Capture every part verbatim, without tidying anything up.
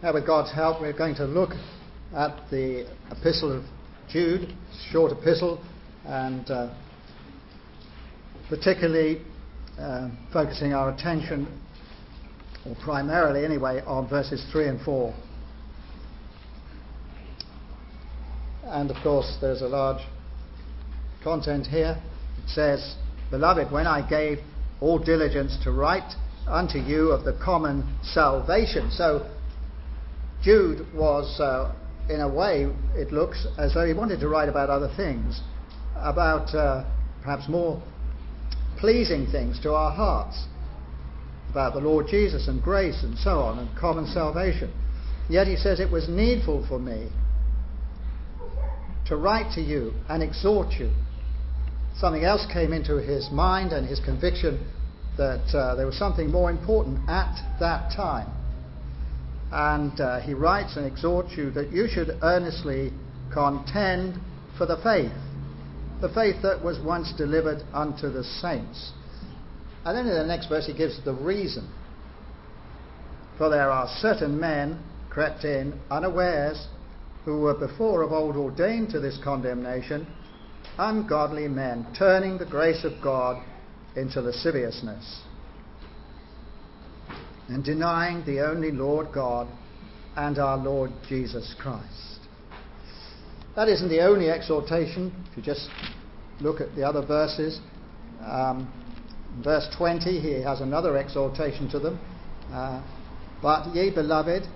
Now, with God's help, we're going to look at the Epistle of Jude, short epistle, and uh, particularly uh, focusing our attention, or primarily anyway, on verses three and four. And of course, there's a large content here. It says, "Beloved, when I gave all diligence to write unto you of the common salvation." So Jude was, uh, in a way, it looks as though he wanted to write about other things, about uh, perhaps more pleasing things to our hearts, about the Lord Jesus and grace and so on, and common salvation. Yet he says, it was needful for me to write to you and exhort you. Something else came into his mind and his conviction that uh, there was something more important at that time. And uh, he writes and exhorts you that you should earnestly contend for the faith, the faith that was once delivered unto the saints. And then in the next verse he gives the reason. For there are certain men crept in unawares, who were before of old ordained to this condemnation, ungodly men, turning the grace of God into lasciviousness, and denying the only Lord God and our Lord Jesus Christ. That isn't the only exhortation. If you just look at the other verses, um, verse twenty, he has another exhortation to them. Uh, but ye beloved,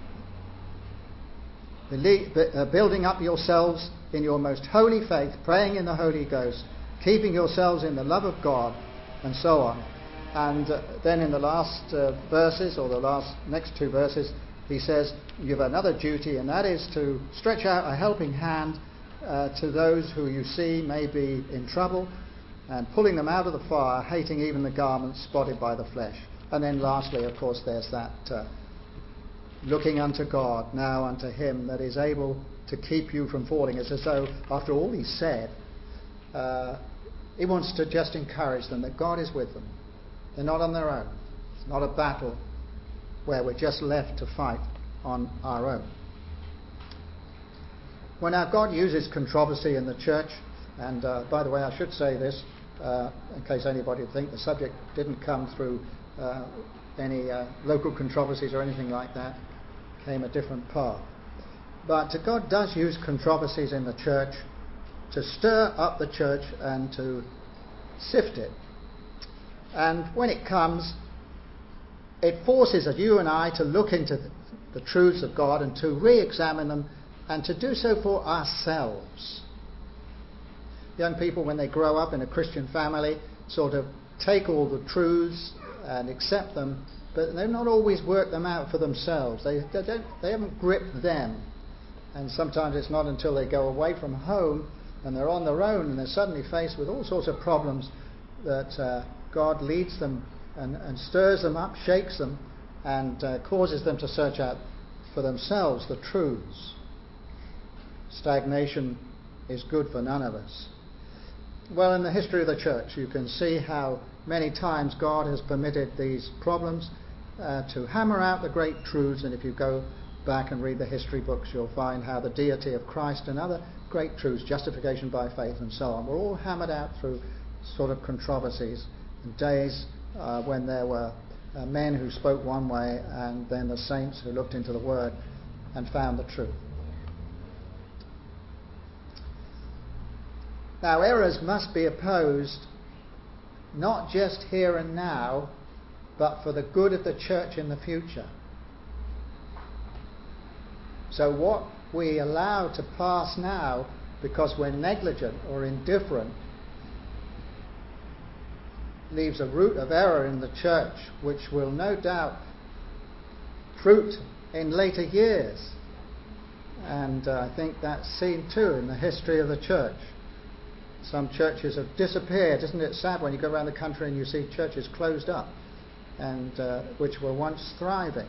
believe, uh, building up yourselves in your most holy faith, praying in the Holy Ghost, keeping yourselves in the love of God, and so on. And uh, then in the last uh, verses, or the last next two verses, he says, you have another duty, and that is to stretch out a helping hand uh, to those who you see may be in trouble, and pulling them out of the fire, hating even the garments spotted by the flesh. And then lastly, of course, there's that uh, looking unto God, now unto him that is able to keep you from falling. It's as though, after all he said, uh, he wants to just encourage them that God is with them. They're not on their own. It's not a battle where we're just left to fight on our own. Well, now, God uses controversy in the church, and uh, by the way, I should say this, uh, in case anybody would think the subject didn't come through uh, any uh, local controversies or anything like that, came a different path. But God does use controversies in the church to stir up the church and to sift it. And when it comes, it forces you and I to look into the truths of God and to re-examine them, and to do so for ourselves. Young people, when they grow up in a Christian family, sort of take all the truths and accept them, but they've not always worked them out for themselves. They, they, don't, they haven't gripped them. And sometimes it's not until they go away from home and they're on their own and they're suddenly faced with all sorts of problems that uh, God leads them and, and stirs them up, shakes them, and uh, causes them to search out for themselves the truths. Stagnation is good for none of us. Well, in the history of the church, you can see how many times God has permitted these problems uh, to hammer out the great truths. And if you go back and read the history books, you'll find how the deity of Christ and other great truths, justification by faith and so on, were all hammered out through sort of controversies, days uh, when there were uh, men who spoke one way, and then the saints who looked into the Word and found the truth. Now, errors must be opposed not just here and now, but for the good of the church in the future. So what we allow to pass now because we're negligent or indifferent leaves a root of error in the church, which will no doubt fruit in later years. And uh, I think that's seen too in the history of the church. Some churches have disappeared. Isn't it sad when you go around the country and you see churches closed up, and uh, which were once thriving?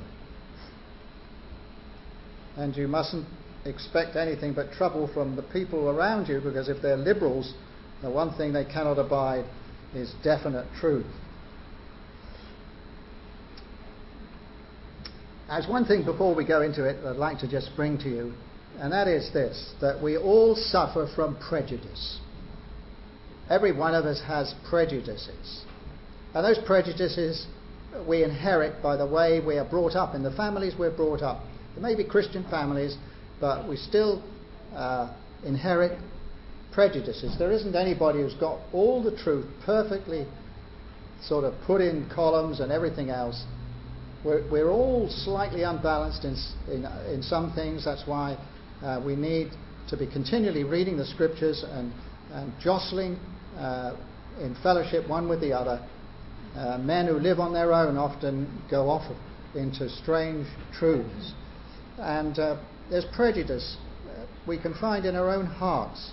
And you mustn't expect anything but trouble from the people around you, because if they're liberals, the one thing they cannot abide is definite truth. There's one thing before we go into it I'd like to just bring to you, and that is this, that we all suffer from prejudice. Every one of us has prejudices. And those prejudices we inherit by the way we are brought up, in the families we're brought up. There may be Christian families, but we still uh, inherit prejudices. There isn't anybody who's got all the truth perfectly sort of put in columns and everything else. We're, we're all slightly unbalanced in, in, in some things. That's why uh, we need to be continually reading the scriptures and, and jostling uh, in fellowship one with the other. Uh, men who live on their own often go off into strange truths. And uh, there's prejudice uh, we can find in our own hearts.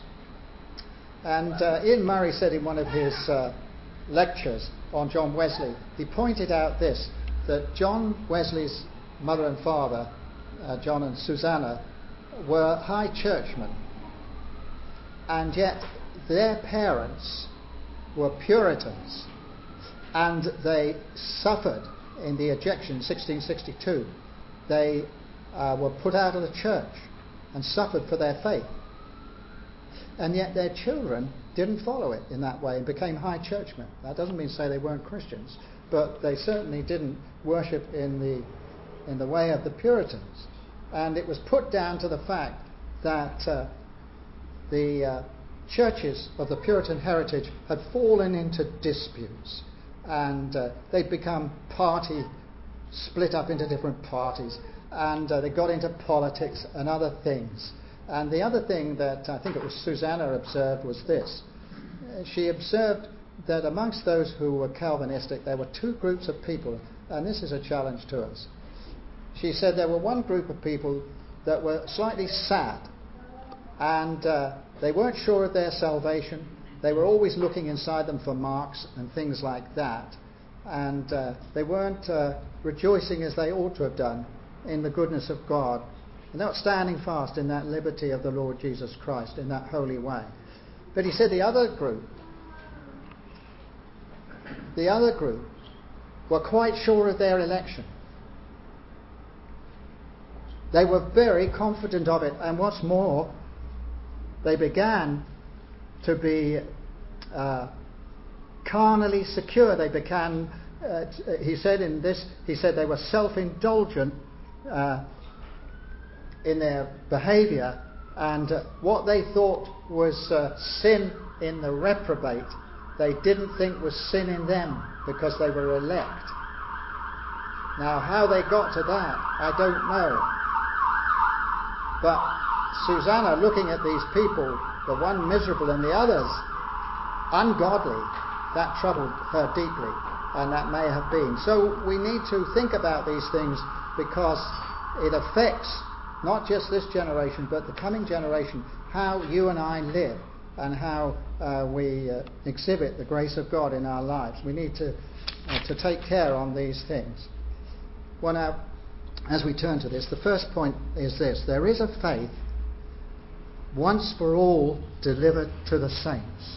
And uh, Ian Murray said in one of his uh, lectures on John Wesley, he pointed out this, that John Wesley's mother and father, uh, John and Susanna, were high churchmen, and yet their parents were Puritans, and they suffered in the ejection in sixteen sixty-two. They uh, were put out of the church and suffered for their faith, and yet their children didn't follow it in that way and became high churchmen. That doesn't mean to say they weren't Christians, but they certainly didn't worship in the in the way of the Puritans. And it was put down to the fact that uh, the uh, churches of the Puritan heritage had fallen into disputes, and uh, they'd become party, split up into different parties, and uh, they got into politics and other things. And the other thing that I think it was Susanna observed was this. She observed that amongst those who were Calvinistic, there were two groups of people, and this is a challenge to us. She said there were one group of people that were slightly sad, and uh, they weren't sure of their salvation. They were always looking inside them for marks and things like that, and uh, they weren't uh, rejoicing as they ought to have done in the goodness of God, and not standing fast in that liberty of the Lord Jesus Christ in that holy way. But he said the other group, the other group were quite sure of their election. They were very confident of it, and what's more, they began to be uh, carnally secure. They began, uh, he said in this, he said they were self-indulgent uh, in their behaviour, and uh, what they thought was uh, sin in the reprobate, they didn't think was sin in them because they were elect. Now, how they got to that, I don't know. But Susanna, looking at these people, the one miserable and the others ungodly, that troubled her deeply, and that may have been. So we need to think about these things, because it affects not just this generation, but the coming generation, how you and I live and how uh, we uh, exhibit the grace of God in our lives. We need to, uh, to take care on these things. Well, now, as we turn to this, the first point is this. There is a faith once for all delivered to the saints.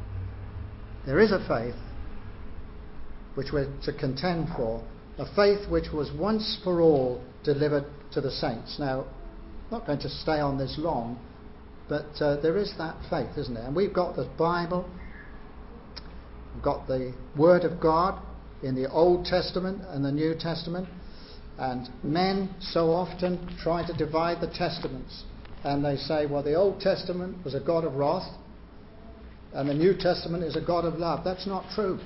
There is a faith which we're to contend for, a faith which was once for all delivered to the saints. Now, I'm not going to stay on this long, but uh, there is that faith, isn't there? And we've got the Bible, we've got the Word of God in the Old Testament and the New Testament, and men so often try to divide the Testaments, and they say, well, the Old Testament was a God of wrath and the New Testament is a God of love. That's not true.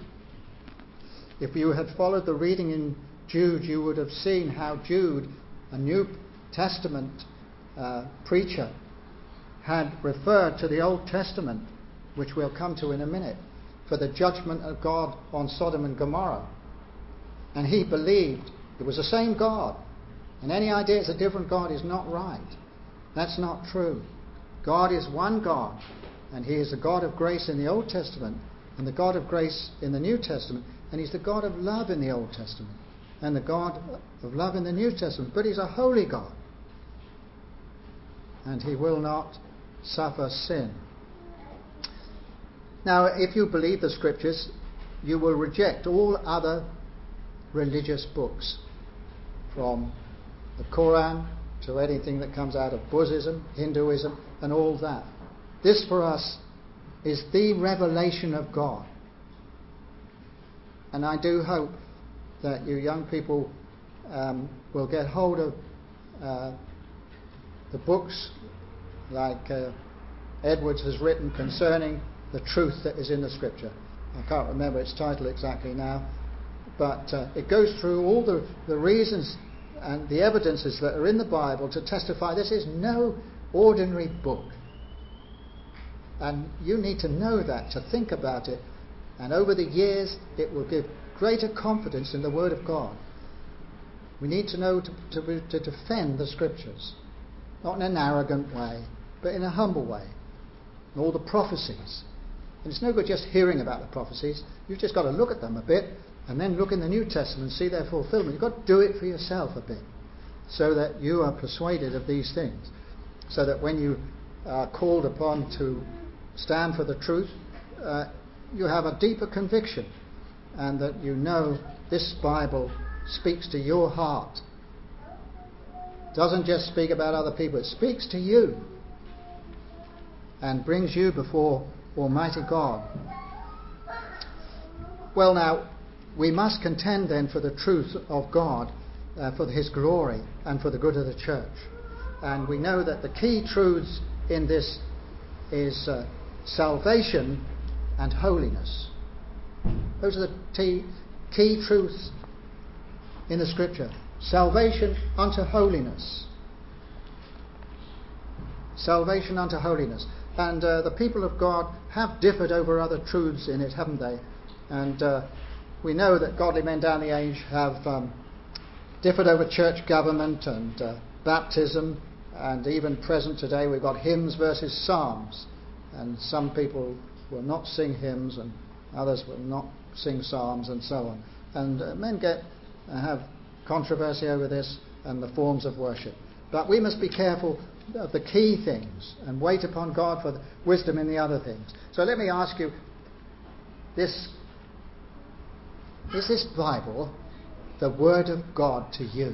If you had followed the reading in Jude, you would have seen how Jude, a New Testament uh, preacher, had referred to the Old Testament, which we'll come to in a minute, for the judgment of God on Sodom and Gomorrah. And he believed it was the same God. And any idea it's a different God is not right. That's not true. God is one God, and he is the God of grace in the Old Testament and the God of grace in the New Testament, and he's the God of love in the Old Testament and the God of love in the New Testament. But he's a holy God, and he will not suffer sin. Now, if you believe the scriptures, you will reject all other religious books, from the Quran, to anything that comes out of Buddhism, Hinduism, and all that. This for us is the revelation of God. And I do hope that you young people um, will get hold of uh, the books like uh, Edwards has written concerning the truth that is in the Scripture. I can't remember its title exactly now, but uh, it goes through all the, the reasons and the evidences that are in the Bible to testify this is no ordinary book. And you need to know that, to think about it. And over the years, it will give greater confidence in the Word of God. We need to know to, to, to defend the Scriptures, not in an arrogant way, but in a humble way. And all the prophecies. And it's no good just hearing about the prophecies. You've just got to look at them a bit, and then look in the New Testament and see their fulfillment. You've got to do it for yourself a bit, so that you are persuaded of these things. So that when you are called upon to stand for the truth, uh, you have a deeper conviction, and that you know this Bible speaks to your heart. It doesn't just speak about other people, it speaks to you and brings you before Almighty God. Well, now, we must contend then for the truth of God, uh, for His glory and for the good of the church. And we know that the key truths in this is uh, salvation and holiness. Those are the t- key truths in the Scripture. Salvation unto holiness. Salvation unto holiness. And uh, the people of God have differed over other truths in it, haven't they? And uh, we know that godly men down the age have um, differed over church government and uh, baptism, and even present today we've got hymns versus psalms. And some people will not sing hymns and others will not sing psalms and so on. And uh, men get uh, have controversy over this and the forms of worship. But we must be careful of the key things and wait upon God for the wisdom in the other things. So let me ask you, this is this Bible the Word of God to you?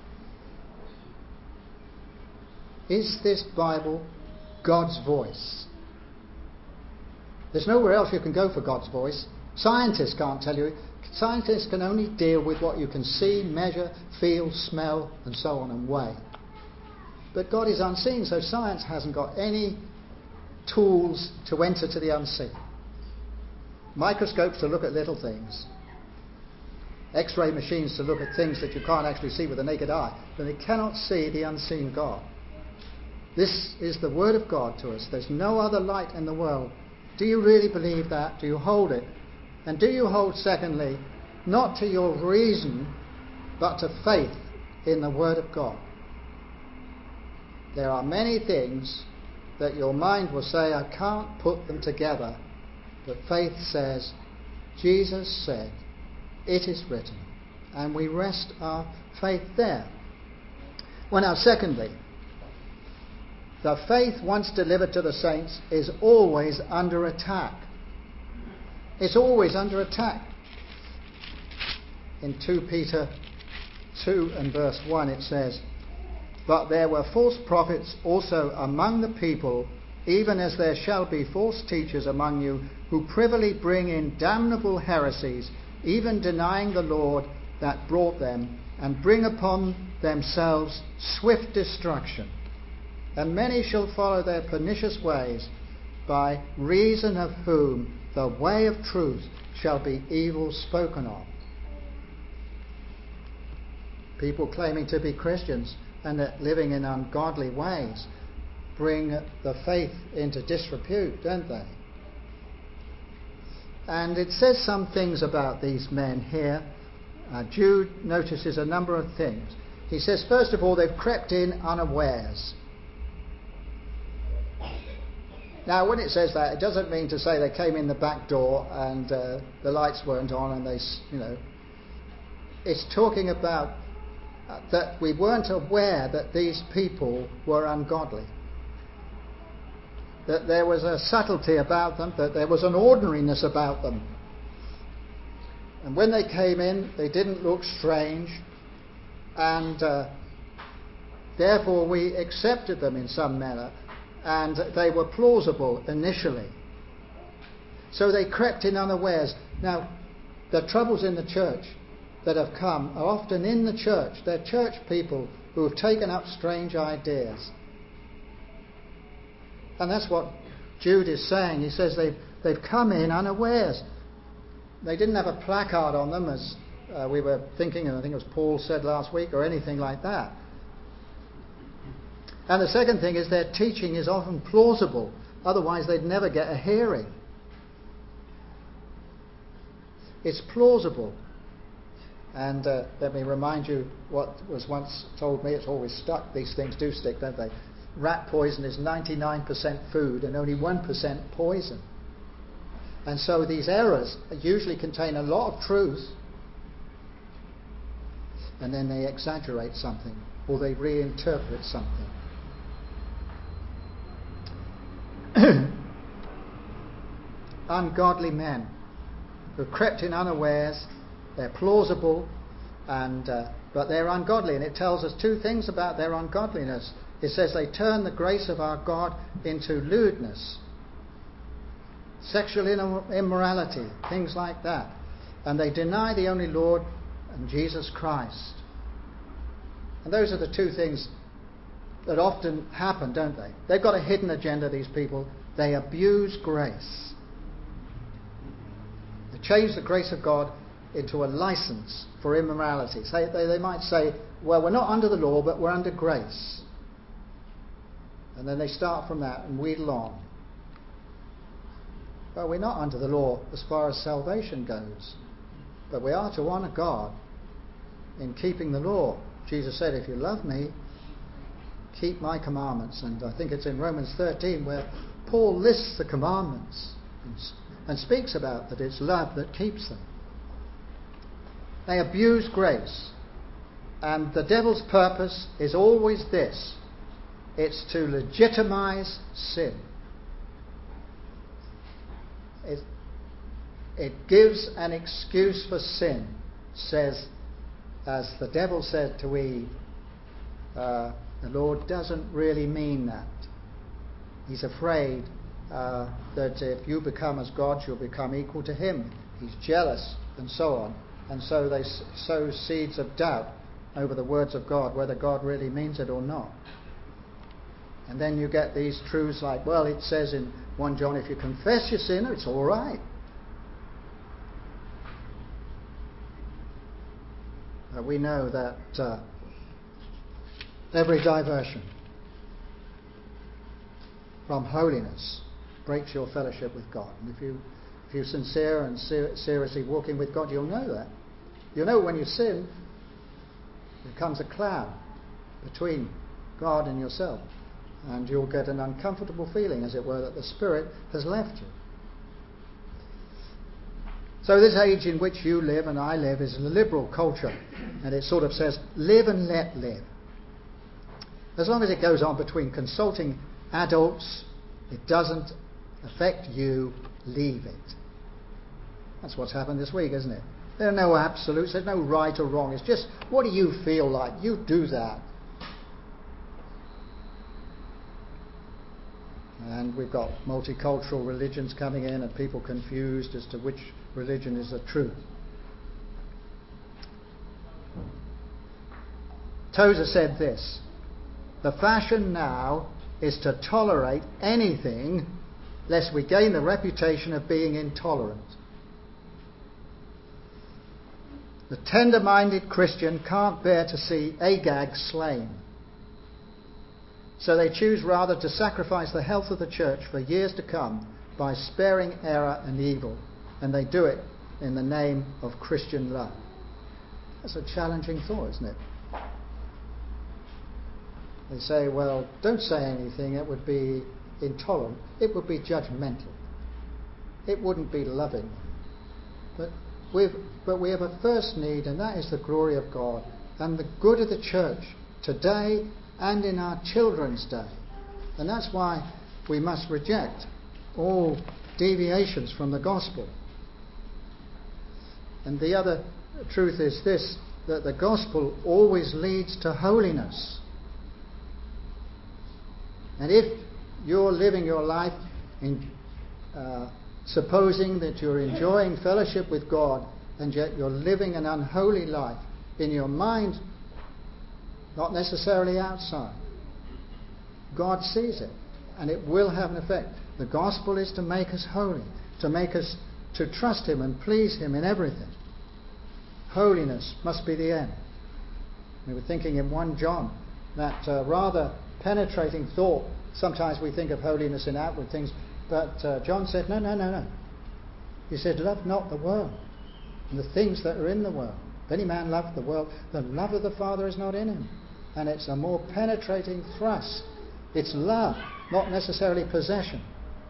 Is this Bible God's voice? There's nowhere else you can go for God's voice. Scientists can't tell you. Scientists can only deal with what you can see, measure, feel, smell, and so on, and weigh. But God is unseen, so science hasn't got any tools to enter to the unseen. Microscopes to look at little things. X-ray machines to look at things that you can't actually see with the naked eye. But they cannot see the unseen God. This is the Word of God to us. There's no other light in the world. Do you really believe that? Do you hold it? And do you hold, secondly, not to your reason, but to faith in the Word of God? There are many things that your mind will say, I can't put them together. But faith says, Jesus said, it is written. And we rest our faith there. Well, now, secondly, the faith once delivered to the saints is always under attack. It's always under attack. In Second Peter two and verse one it says, But there were false prophets also among the people, even as there shall be false teachers among you, who privily bring in damnable heresies, even denying the Lord that brought them, and bring upon themselves swift destruction. And many shall follow their pernicious ways, by reason of whom the way of truth shall be evil spoken of. People claiming to be Christians and that living in ungodly ways bring the faith into disrepute, don't they? And it says some things about these men here. Uh, Jude notices a number of things. He says, first of all, they've crept in unawares. Now, when it says that, it doesn't mean to say they came in the back door and uh, the lights weren't on and they, you know. It's talking about uh, that we weren't aware that these people were ungodly. That there was a subtlety about them, that there was an ordinariness about them. And when they came in, they didn't look strange. And uh, Therefore we accepted them in some manner, and they were plausible initially. So they crept in unawares. Now, the troubles in the church that have come are often in the church. They're church people who have taken up strange ideas. And that's what Jude is saying. He says they've, they've come in unawares. They didn't have a placard on them, as uh, we were thinking, and I think it was Paul said last week, or anything like that. And the second thing is their teaching is often plausible. Otherwise they'd never get a hearing. It's plausible. And uh, let me remind you what was once told me. It's always stuck. These things do stick, don't they? Rat poison is ninety-nine percent food and only one percent poison. And so these errors usually contain a lot of truth, and then they exaggerate something, or they reinterpret something. Ungodly men who crept in unawares. They're plausible, and uh, but they're ungodly. And it tells us two things about their ungodliness. It says they turn the grace of our God into lewdness, sexual immorality, things like that. And they deny the only Lord and Jesus Christ. And those are the two things that often happen, don't they? They've got a hidden agenda, these people. They abuse grace. They change the grace of God into a license for immorality. So they, they might say, well, we're not under the law, but we're under grace. And then they start from that and wheedle on. Well, we're not under the law as far as salvation goes, but we are to honour God in keeping the law. Jesus said, if you love me, keep my commandments. And I think it's in Romans thirteen where Paul lists the commandments and, and speaks about that it's love that keeps them. They abuse grace. And the devil's purpose is always this. It's to legitimize sin. It, it gives an excuse for sin. Says, as the devil said to Eve, uh, the Lord doesn't really mean that. He's afraid uh, that if you become as God, you'll become equal to him. He's jealous, and so on. And so they sow seeds of doubt over the words of God, whether God really means it or not. And then you get these truths like, well, it says in First John, if you confess your sin, it's all right. Uh, we know that uh, every diversion from holiness breaks your fellowship with God. And if, you, if you're sincere and ser- seriously walking with God, you'll know that. You'll know when you sin, there comes a cloud between God and yourself. And you'll get an uncomfortable feeling, as it were, that the Spirit has left you. So this age in which you live and I live is a liberal culture. And it sort of says, live and let live. As long as it goes on between consulting adults, it doesn't affect you, leave it. That's what's happened this week, isn't it? There are no absolutes, there's no right or wrong. It's just, what do you feel like? You do that. And we've got multicultural religions coming in and people confused as to which religion is the truth. Tozer said this, the fashion now is to tolerate anything lest we gain the reputation of being intolerant. The tender-minded Christian can't bear to see Agag slain. So they choose rather to sacrifice the health of the church for years to come by sparing error and evil. And they do it in the name of Christian love. That's a challenging thought, isn't it? They say, well, don't say anything, it would be intolerant. It would be judgmental. It wouldn't be loving. But we've, but we have a first need, and that is the glory of God and the good of the church today and in our children's day. And that's why we must reject all deviations from the gospel. And the other truth is this, that the gospel always leads to holiness. And if you're living your life in uh, supposing that you're enjoying fellowship with God, and yet you're living an unholy life in your mind, not necessarily outside, God sees it, and it will have an effect. The gospel is to make us holy, to make us to trust Him and please Him in everything. Holiness must be the end. We were thinking in First John, that uh, rather penetrating thought. Sometimes we think of holiness in outward things, but uh, John said, no, no, no, no. He said, love not the world and the things that are in the world. If any man love the world, the love of the Father is not in him. And it's a more penetrating thrust. It's love, not necessarily possession.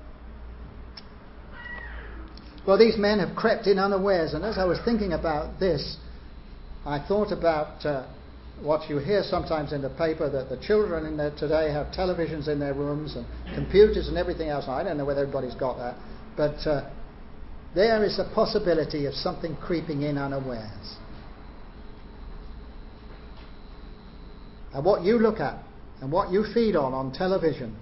Well, these men have crept in unawares, and as I was thinking about this, I thought about uh, what you hear sometimes in the paper, that the children in there today have televisions in their rooms and computers and everything else. I don't know whether everybody's got that, but uh, there is a possibility of something creeping in unawares. And what you look at and what you feed on on television,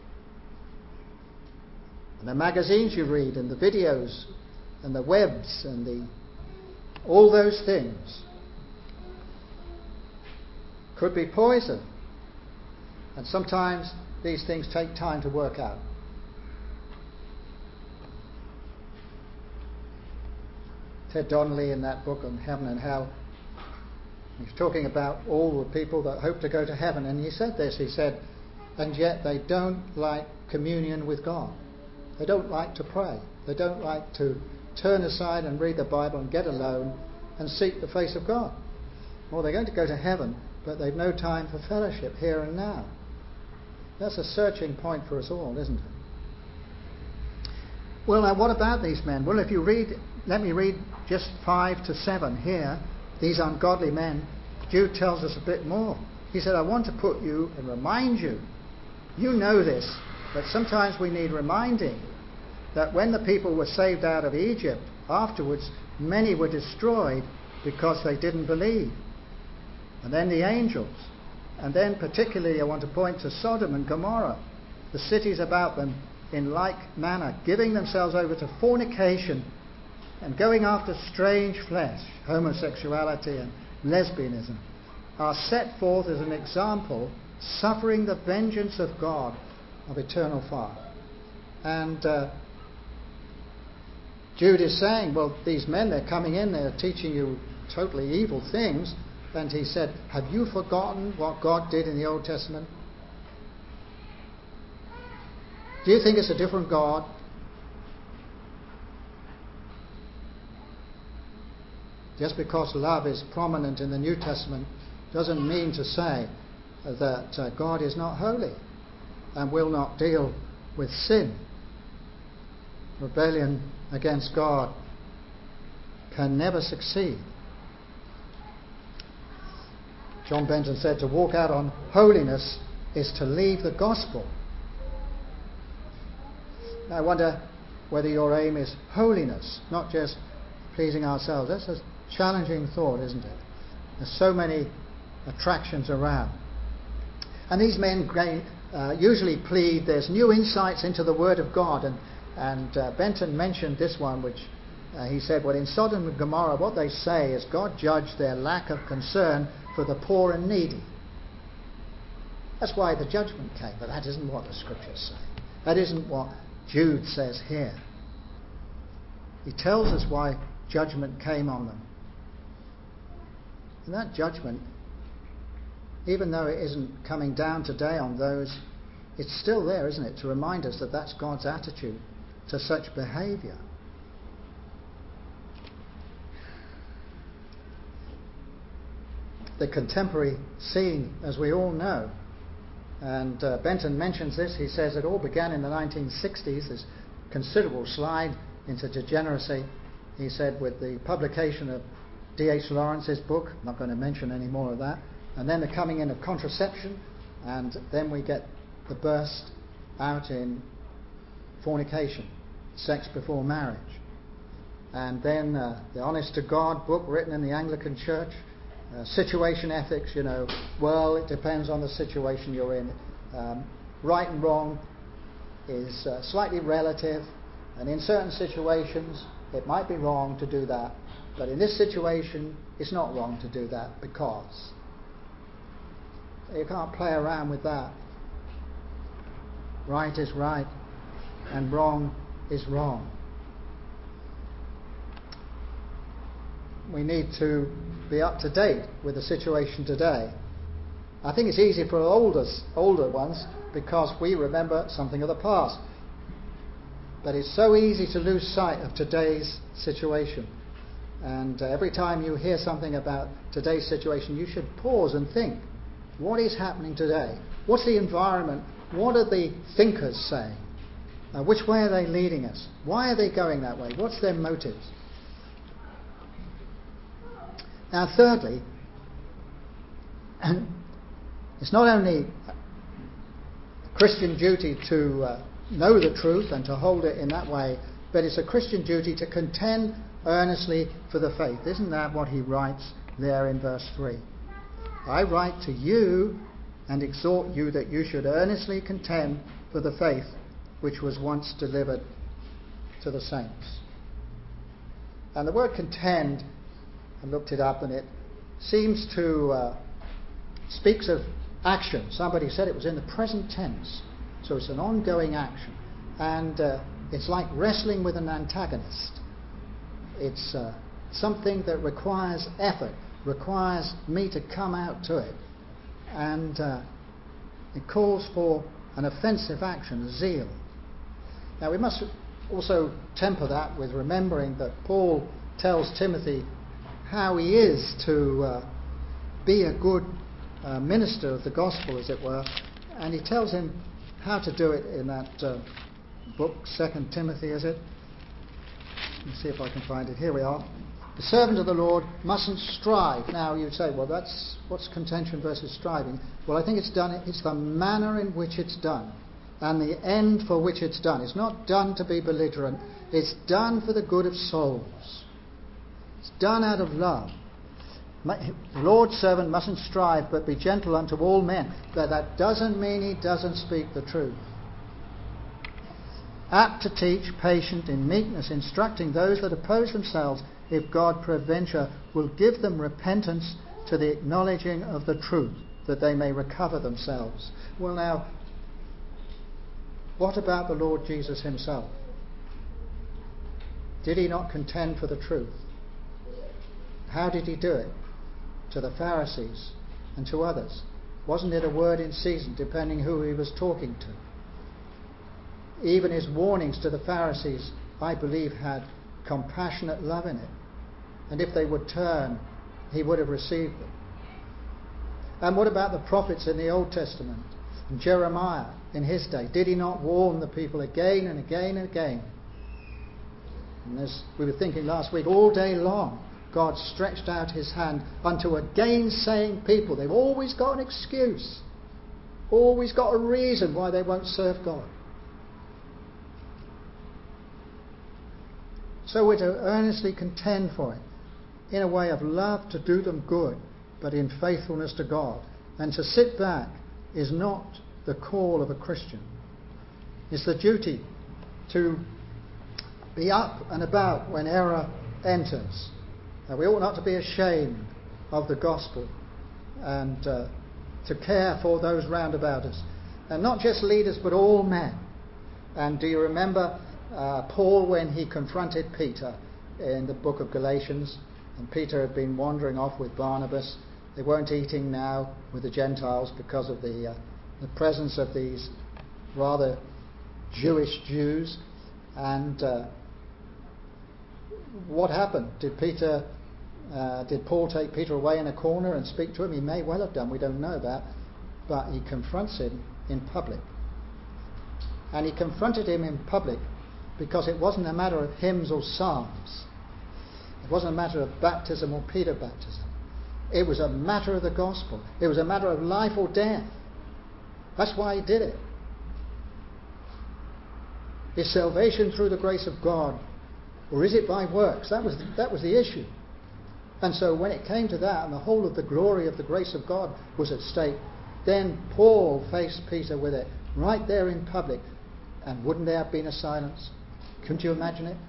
and the magazines you read, and the videos, and the webs, and the all those things could be poison. And sometimes these things take time to work out. Ted Donnelly, in that book on heaven and hell, he's talking about all the people that hope to go to heaven, and he said this, he said, and yet they don't like communion with God. They don't like to pray. They don't like to turn aside and read the Bible and get alone and seek the face of God. Well, they're going to go to heaven, but they've no time for fellowship here and now. That's a searching point for us all, isn't it? Well, now what about these men? Well, if you read, let me read just five to seven here. These ungodly men, Jude tells us a bit more. He said, I want to put you and remind you. You know this, but sometimes we need reminding that when the people were saved out of Egypt, afterwards many were destroyed because they didn't believe. And then the angels. And then particularly I want to point to Sodom and Gomorrah, the cities about them in like manner, giving themselves over to fornication and going after strange flesh, homosexuality and lesbianism, are set forth as an example, suffering the vengeance of God of eternal fire. And uh, Jude is saying, well, these men, they're coming in, they're teaching you totally evil things. And he said, have you forgotten what God did in the Old Testament? Do you think it's a different God? Just because love is prominent in the New Testament doesn't mean to say that uh, God is not holy and will not deal with sin. Rebellion against God can never succeed. John Benton said to walk out on holiness is to leave the gospel. Now I wonder whether your aim is holiness, not just pleasing ourselves. That's a challenging thought, isn't it? There's so many attractions around. And these men uh, usually plead there's new insights into the Word of God. And, and uh, Benton mentioned this one, which uh, he said, well, in Sodom and Gomorrah, what they say is God judged their lack of concern for the poor and needy. That's why the judgment came, but that isn't what the Scriptures say. That isn't what Jude says here. He tells us why judgment came on them. And that judgment, even though it isn't coming down today on those, it's still there, isn't it, to remind us that that's God's attitude to such behaviour. The contemporary scene, as we all know, and uh, Benton mentions this, he says it all began in the nineteen sixties, this considerable slide into degeneracy, he said, with the publication of D H Lawrence's book. I'm not going to mention any more of that. And then the coming in of contraception, and then we get the burst out in fornication, sex before marriage. And then uh, the Honest to God book written in the Anglican Church, uh, situation ethics, you know, well, it depends on the situation you're in. Um, right and wrong is uh, slightly relative, and in certain situations it might be wrong to do that, but in this situation it's not wrong to do that because. You can't play around with that. Right is right and wrong is wrong. We need to be up to date with the situation today. I think it's easy for older, older ones because we remember something of the past. But it's so easy to lose sight of today's situation. And uh, every time you hear something about today's situation, you should pause and think, what is happening today? What's the environment? What are the thinkers saying? Uh, which way are they leading us? Why are they going that way? What's their motives? Now, thirdly, it's not only a Christian duty to uh, know the truth and to hold it in that way, but it's a Christian duty to contend earnestly for the faith. Isn't that what he writes there in verse three? I write to you and exhort you that you should earnestly contend for the faith which was once delivered to the saints. And the word contend, I looked it up, and it seems to uh, speaks of action. Somebody said it was in the present tense, so it's an ongoing action, and uh, it's like wrestling with an antagonist. It's uh, something that requires effort, requires me to come out to it, and uh, it calls for an offensive action, zeal. Now we must also temper that with remembering that Paul tells Timothy how he is to uh, be a good uh, minister of the gospel, as it were, and he tells him how to do it in that uh, book, Second Timothy, is it? Let's see if I can find it. Here we are. The servant of the Lord mustn't strive. Now you'd say, well, that's what's contention versus striving? Well, I think it's done. It's the manner in which it's done, and the end for which it's done. It's not done to be belligerent. It's done for the good of souls. It's done out of love. The Lord's servant mustn't strive, but be gentle unto all men. But that doesn't mean he doesn't speak the truth. Apt to teach, patient, in meekness, instructing those that oppose themselves, if God peradventure will give them repentance to the acknowledging of the truth, that they may recover themselves. Well, now, what about the Lord Jesus himself? Did he not contend for the truth? How did he do it? To the Pharisees and to others. Wasn't it a word in season, depending who he was talking to? Even his warnings to the Pharisees, I believe, had compassionate love in it. And if they would turn, he would have received them. And what about the prophets in the Old Testament? And Jeremiah in his day, did he not warn the people again and again and again? And as we were thinking last week, all day long, God stretched out his hand unto a gainsaying people. They've always got an excuse, always got a reason why they won't serve God. So we're to earnestly contend for it, in a way of love to do them good, but in faithfulness to God. And to sit back is not the call of a Christian. It's the duty to be up and about when error enters. Now, we ought not to be ashamed of the gospel, and uh, to care for those round about us. And not just leaders, but all men. And do you remember uh, Paul when he confronted Peter in the book of Galatians? And Peter had been wandering off with Barnabas. They weren't eating now with the Gentiles because of the, uh, the presence of these rather Jewish Jews. And uh, what happened? Did Peter, uh, did Paul take Peter away in a corner and speak to him? He may well have done. We don't know that. But he confronts him in public. And he confronted him in public because it wasn't a matter of hymns or psalms. It wasn't a matter of baptism or Peter baptism. It was a matter of the gospel. It was a matter of life or death. That's why he did it. Is salvation through the grace of God, or is it by works? That was the, that was the issue. And so when it came to that, and the whole of the glory of the grace of God was at stake, then Paul faced Peter with it right there in public. And wouldn't there have been a silence? Couldn't you imagine it?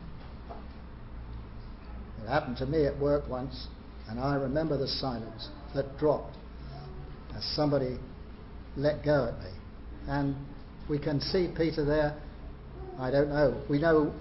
It happened to me at work once, and I remember the silence that dropped as somebody let go at me. And we can see Peter there. I don't know. We know,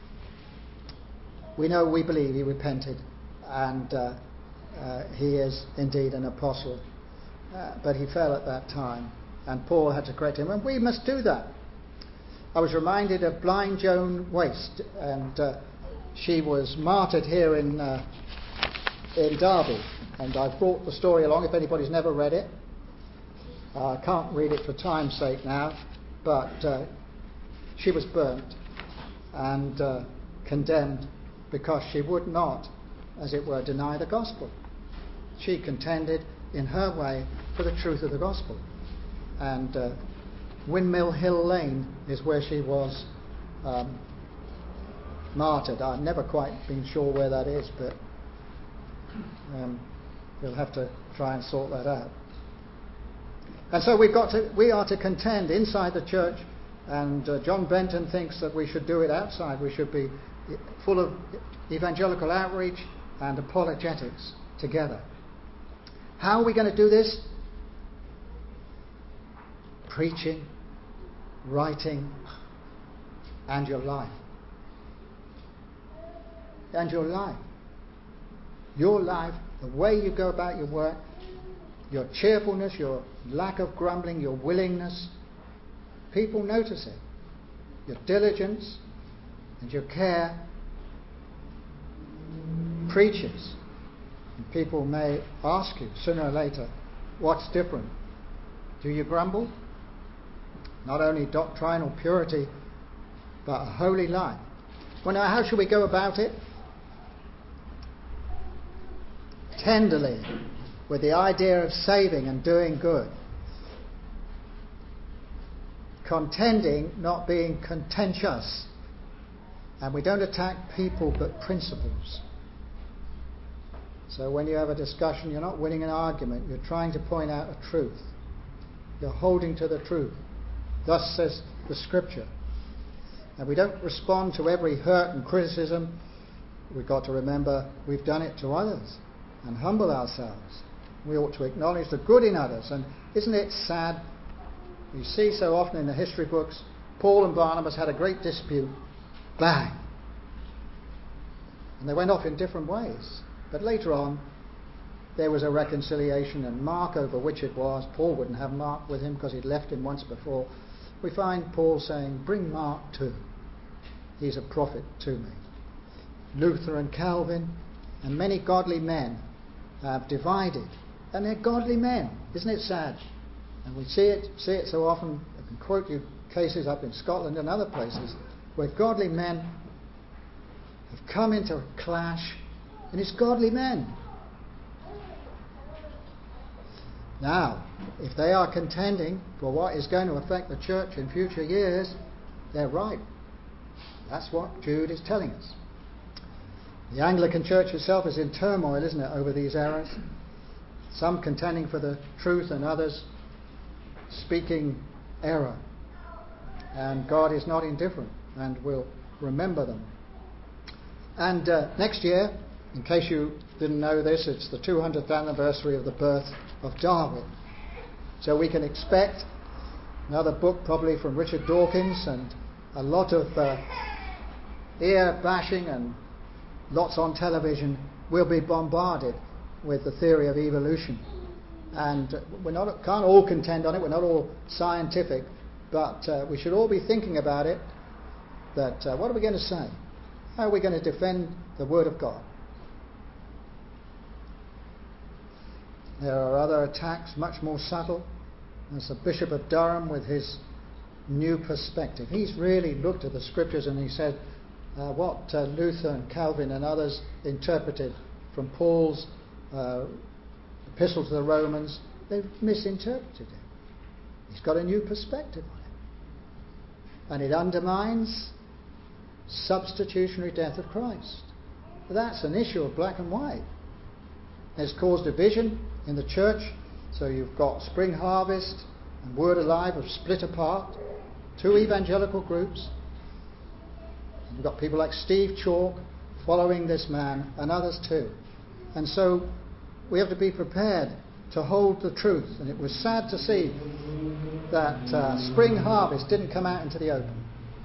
we know, we believe he repented, and uh, uh, he is indeed an apostle. Uh, but he fell at that time, and Paul had to correct him, and we must do that. I was reminded of blind Joan Waste, and uh, she was martyred here in uh, in Derby, and I've brought the story along if anybody's never read it. Uh, I can't read it for time's sake now, but uh, she was burnt and uh, condemned because she would not, as it were, deny the gospel. She contended in her way for the truth of the gospel. And uh, Windmill Hill Lane is where she was um, martyred. I've never quite been sure where that is, but um, we'll have to try and sort that out. And so we've got to, we are to contend inside the church, and uh, John Benton thinks that we should do it outside. We should be full of evangelical outreach and apologetics together. How are we going to do this? Preaching, writing, and your life. And your life. Your life, the way you go about your work, your cheerfulness, your lack of grumbling, your willingness. People notice it. Your diligence and your care preaches. And people may ask you sooner or later, what's different? Do you grumble? Not only doctrinal purity, but a holy life. Well, now, how should we go about it? Tenderly, with the idea of saving and doing good. Contending, not being contentious. And we don't attack people, but principles. So when you have a discussion, you're not winning an argument. You're trying to point out a truth. You're holding to the truth. Thus says the Scripture. And we don't respond to every hurt and criticism. We've got to remember we've done it to others and humble ourselves. We ought to acknowledge the good in others. And isn't it sad? You see so often in the history books, Paul and Barnabas had a great dispute. Bang! And they went off in different ways. But later on, there was a reconciliation, and Mark, over which it was, Paul wouldn't have Mark with him because he'd left him once before. We find Paul saying, bring Mark too. He's a prophet to me. Luther and Calvin and many godly men have divided. And they're godly men. Isn't it sad? And we see it, see it so often. I can quote you cases up in Scotland and other places where godly men have come into a clash, and it's godly men. Now, if they are contending for what is going to affect the church in future years, they're right. That's what Jude is telling us. The Anglican Church itself is in turmoil, isn't it, over these errors? Some contending for the truth and others speaking error. And God is not indifferent and will remember them. And uh, next year, in case you didn't know this, it's the two hundredth anniversary of the birth of Darwin. So we can expect another book probably from Richard Dawkins, and a lot of uh, ear bashing, and lots on television will be bombarded with the theory of evolution. And we're not can't all contend on it, we're not all scientific, but uh, we should all be thinking about it, that uh, what are we going to say? How are we going to defend the Word of God? There are other attacks, much more subtle. There's the Bishop of Durham with his new perspective. He's really looked at the Scriptures and he said uh, what uh, Luther and Calvin and others interpreted from Paul's uh, epistle to the Romans, they've misinterpreted it. He's got a new perspective on it. And it undermines substitutionary death of Christ. That's an issue of black and white. It's caused division in the church. So you've got spring harvest and Word Alive have split apart. Two evangelical groups. You've got people like Steve Chalk following this man, and others too. And so we have to be prepared to hold the truth. And it was sad to see that uh, spring harvest didn't come out into the open.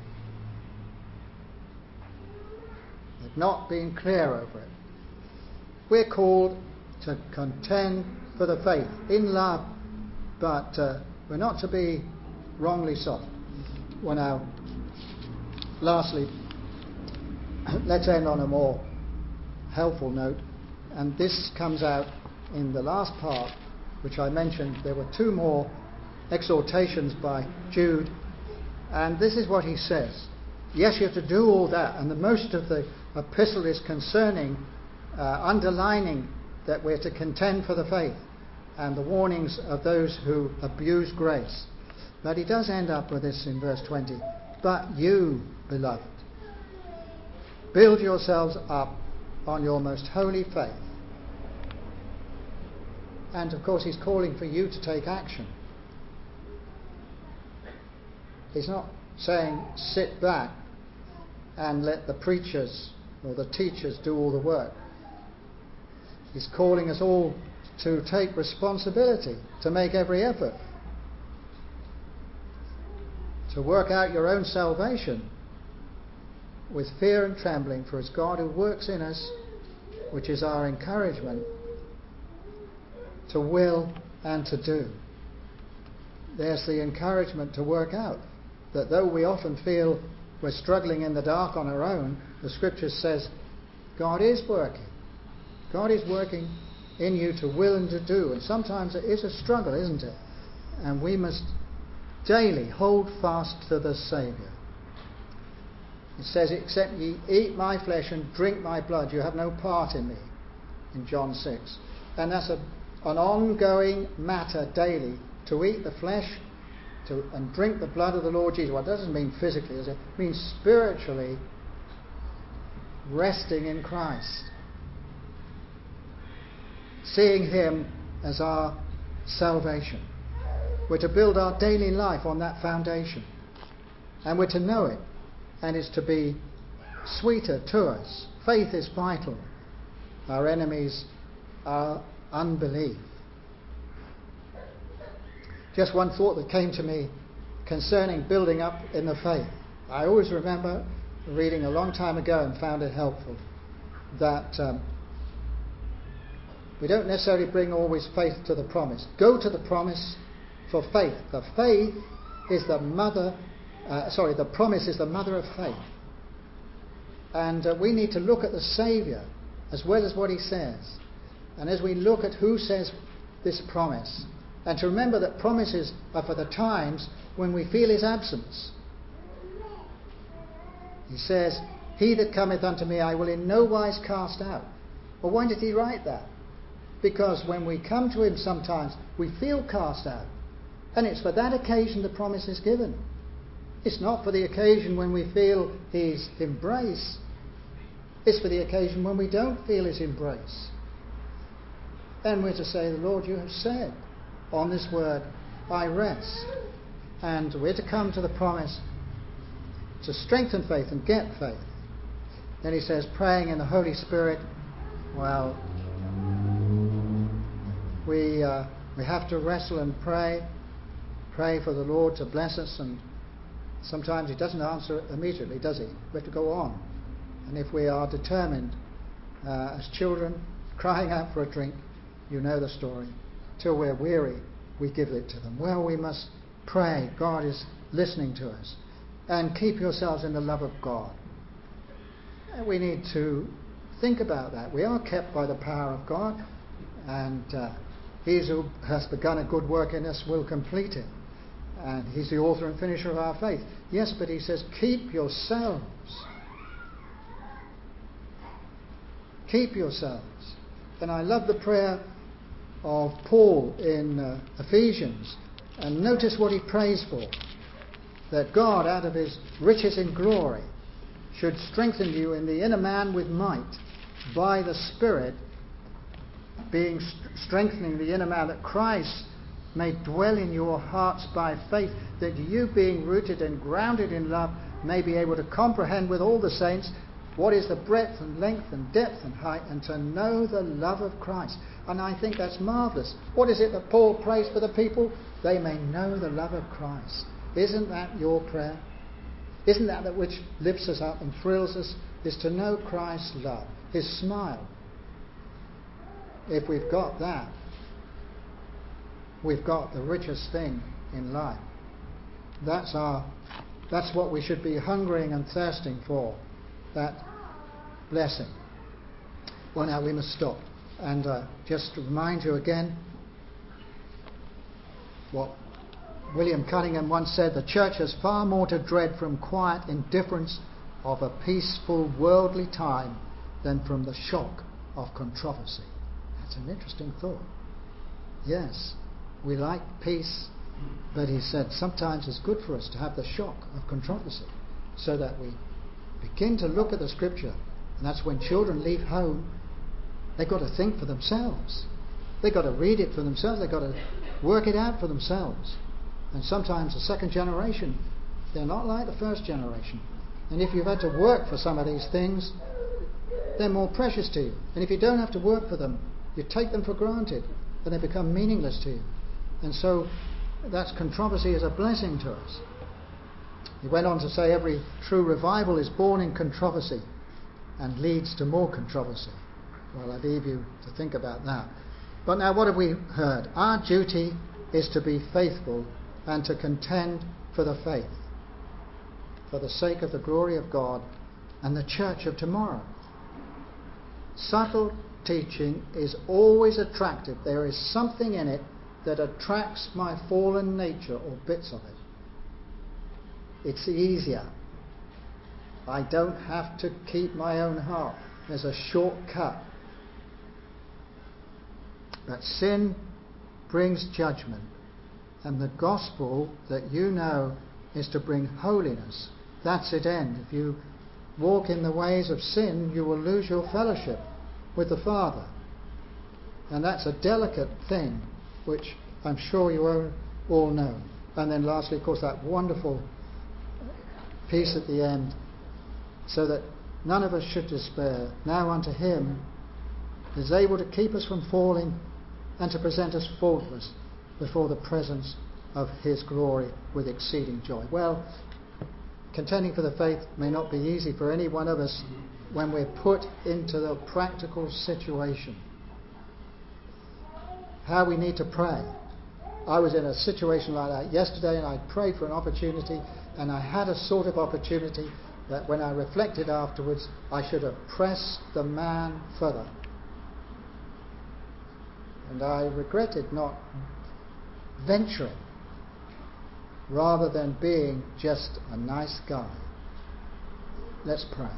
They've not been clear over it. We're called to contend for the faith in love, but uh, we're not to be wrongly soft. Well, now, lastly, let's end on a more helpful note, and this comes out in the last part, which I mentioned. There were two more exhortations by Jude, and this is what he says. Yes, you have to do all that, and the most of the epistle is concerning, uh, underlining that we're to contend for the faith and the warnings of those who abuse grace. But he does end up with this in verse twenty. But you, beloved, build yourselves up on your most holy faith. And of course he's calling for you to take action. He's not saying sit back and let the preachers or the teachers do all the work. He's calling us all to take responsibility, to make every effort, to work out your own salvation with fear and trembling, for it's God who works in us, which is our encouragement, to will and to do. There's the encouragement to work out that though we often feel we're struggling in the dark on our own, the Scripture says God is working. God is working in you to will and to do. And sometimes it is a struggle, isn't it? And we must daily hold fast to the Saviour. It says, except ye eat my flesh and drink my blood, you have no part in me, in John six. And that's a, an ongoing matter daily, to eat the flesh to, and drink the blood of the Lord Jesus. Well, it doesn't mean physically, does it? It means spiritually resting in Christ, seeing Him as our salvation. We're to build our daily life on that foundation, and we're to know it, and it's to be sweeter to us. Faith is vital. Our enemies are unbelief. Just one thought that came to me concerning building up in the faith. I always remember reading a long time ago and found it helpful that um, we don't necessarily bring always faith to the promise. Go to the promise for faith. The faith is the mother, uh, sorry, the promise is the mother of faith. And uh, we need to look at the Saviour as well as what He says. And as we look at who says this promise, and to remember that promises are for the times when we feel His absence. He says, he that cometh unto me I will in no wise cast out. Well, why did He write that? Because when we come to Him sometimes we feel cast out. And it's for that occasion the promise is given. It's not for the occasion when we feel His embrace. It's for the occasion when we don't feel His embrace. And we're to say, the Lord, you have said, on this word I rest. And we're to come to the promise to strengthen faith and get faith. Then he says, praying in the Holy Spirit. Well, we uh, we have to wrestle and pray. Pray for the Lord to bless us, and sometimes He doesn't answer immediately, does He? We have to go on. And if we are determined, uh, as children crying out for a drink, you know the story, till we're weary, we give it to them. Well, we must pray. God is listening to us. And keep yourselves in the love of God. And we need to think about that. We are kept by the power of God, and uh, He who has begun a good work in us will complete it. And He's the author and finisher of our faith. Yes, but He says, keep yourselves. Keep yourselves. And I love the prayer of Paul in uh, Ephesians. And notice what he prays for. That God, out of His riches in glory, should strengthen you in the inner man with might, by the Spirit, being st- strengthening the inner man, that Christ may dwell in your hearts by faith, that you, being rooted and grounded in love, may be able to comprehend with all the saints what is the breadth and length and depth and height, and to know the love of Christ. And I think that's marvellous. What is it that Paul prays for the people? They may know the love of Christ. Isn't that your prayer? Isn't that that which lifts us up and thrills us? Is to know Christ's love, his smile. If we've got that, we've got the richest thing in life. That's our, that's what we should be hungering and thirsting for, that blessing. Well, now we must stop and uh, just remind you again what William Cunningham once said: the church has far more to dread from quiet indifference of a peaceful worldly time than from the shock of controversy. That's an interesting thought. Yes, we like peace, but he said sometimes it's good for us to have the shock of controversy, so that we begin to look at the scripture. And that's when children leave home, they've got to think for themselves. They've got to read it for themselves. They've got to work it out for themselves. And sometimes the second generation, they're not like the first generation. And if you've had to work for some of these things, they're more precious to you. And if you don't have to work for them, you take them for granted, and they become meaningless to you. And so that's controversy is a blessing to us. He went on to say every true revival is born in controversy and leads to more controversy. Well, I leave you to think about that. But now what have we heard? Our duty is to be faithful and to contend for the faith, for the sake of the glory of God and the church of tomorrow. Subtle teaching is always attractive. There is something in it that attracts my fallen nature, or bits of it. It's easier. I don't have to keep my own heart. There's a shortcut. But sin brings judgment, and the gospel that you know is to bring holiness. That's its end. If you walk in the ways of sin, you will lose your fellowship with the Father. And that's a delicate thing, which I'm sure you all know. And then lastly, of course, that wonderful piece at the end, so that none of us should despair. Now unto him is able to keep us from falling and to present us faultless before the presence of his glory with exceeding joy. Well, contending for the faith may not be easy for any one of us when we're put into the practical situation. How we need to pray. I was in a situation like that yesterday, and I prayed for an opportunity, and I had a sort of opportunity that when I reflected afterwards, I should have pressed the man further. And I regretted not venturing, rather than being just a nice guy. Let's pray.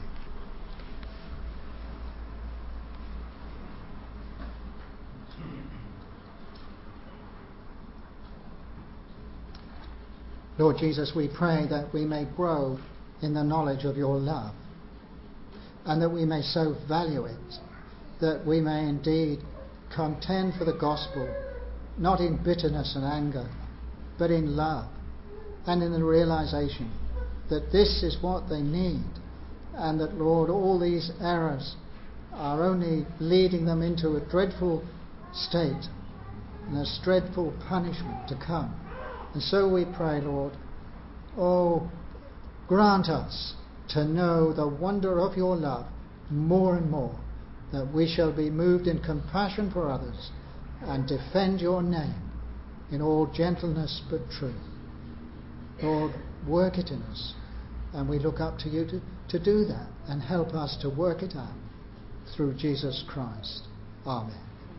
Lord Jesus, we pray that we may grow in the knowledge of your love, and that we may so value it, that we may indeed contend for the gospel, not in bitterness and anger, but in love, and in the realization that this is what they need, and that, Lord, all these errors are only leading them into a dreadful state and a dreadful punishment to come. And so we pray, Lord, oh, grant us to know the wonder of your love more and more, that we shall be moved in compassion for others and defend your name in all gentleness but truth. Lord, work it in us, and we look up to you to, to do that, and help us to work it out through Jesus Christ. Amen.